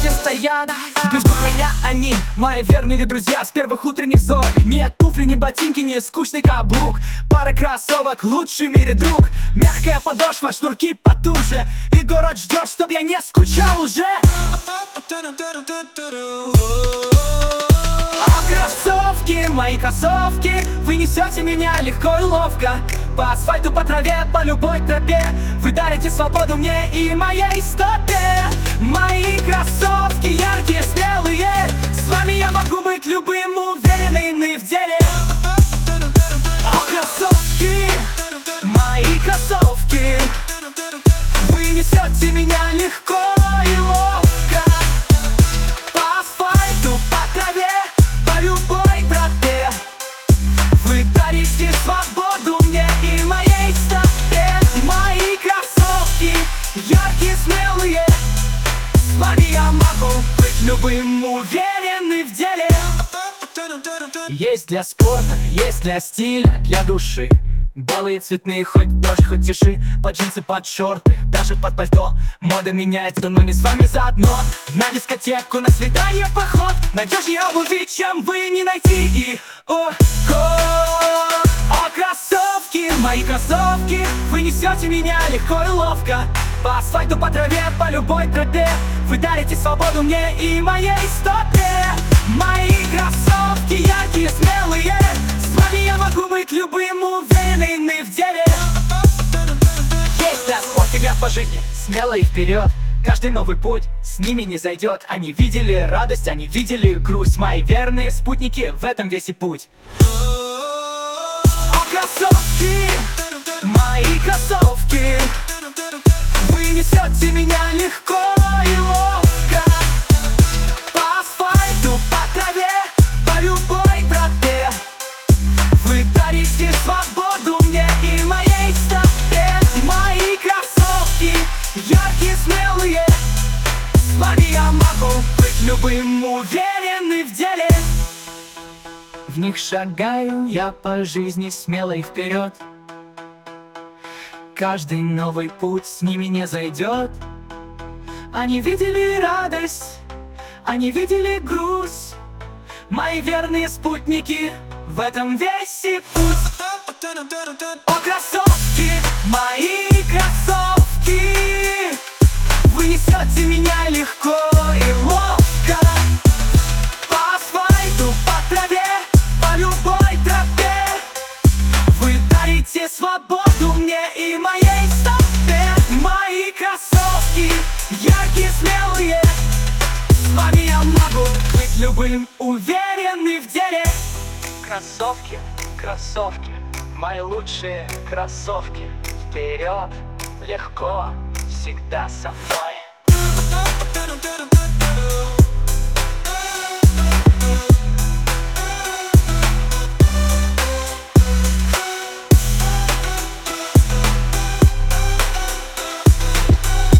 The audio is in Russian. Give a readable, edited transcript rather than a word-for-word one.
постоянно. Между меня они, мои верные друзья, с первых утренних зор. Ни туфли, ни ботинки, ни скучный каблук. Пара кроссовок, лучший в мире друг. Мягкая подошва, шнурки потуже. И город ждет, чтоб я не скучал уже. Кроссовки, мои кроссовки, вы несете меня легко и ловко. По асфальту, по траве, по любой тропе. Вы дарите свободу мне и моей стопе. Мои кроссовки яркие, смелые. С вами я могу быть любым, уверенный в деле. Кроссовки, мои кроссовки, вы несете меня легко и ловко. По асфальту, по траве, по любой тропе. Вы дарите свободу мне и моей стопе. Мои кроссовки яркие, смелые. С вами я могу быть любым, уверенный в деле. Есть для спорта, есть для стиля, для души. Белые, цветные, хоть дождь, хоть тиши. Под джинсы, под шорты, даже под пальто. Мода меняется, но не с вами заодно. На дискотеку, на свидание, поход. Надежнее обуви, чем вы, не найти их. Кроссовки, мои кроссовки, вы несете меня легко и ловко. По асфальту, по траве, по любой тропе. Вы дарите свободу мне и моей стопе. Мои кроссовки яркие, смелые. С вами я могу быть любым, уверенный в деле. Есть для спорта, взгляд по жизни, смело и вперед. Каждый новый путь с ними не зайдет. Они видели радость, они видели грусть. Мои верные спутники, в этом весь и путь. Кроссовки, мои кроссовки, вы несете меня легко и ловко. По асфальту, по траве, по любой тропе. Вы дарите свободу мне и моей стопе. Мои кроссовки яркие, смелые. С вами я могу быть любым, уверенный в деле. В них шагаю я по жизни смело и вперед. Каждый новый путь с ними не зайдет. Они видели радость, они видели грусть. Мои верные спутники, в этом весь и путь. Кроссовки, мои кроссовки, вы несете меня легко и ловко. По асфальту, по траве, по любой тропе. Вы дарите свободу мне и моей стопе. Мои кроссовки яркие, смелые. С вами я могу быть любым, уверенный в деле. Кроссовки, кроссовки, мои лучшие кроссовки. Вперед, легко, всегда со мной.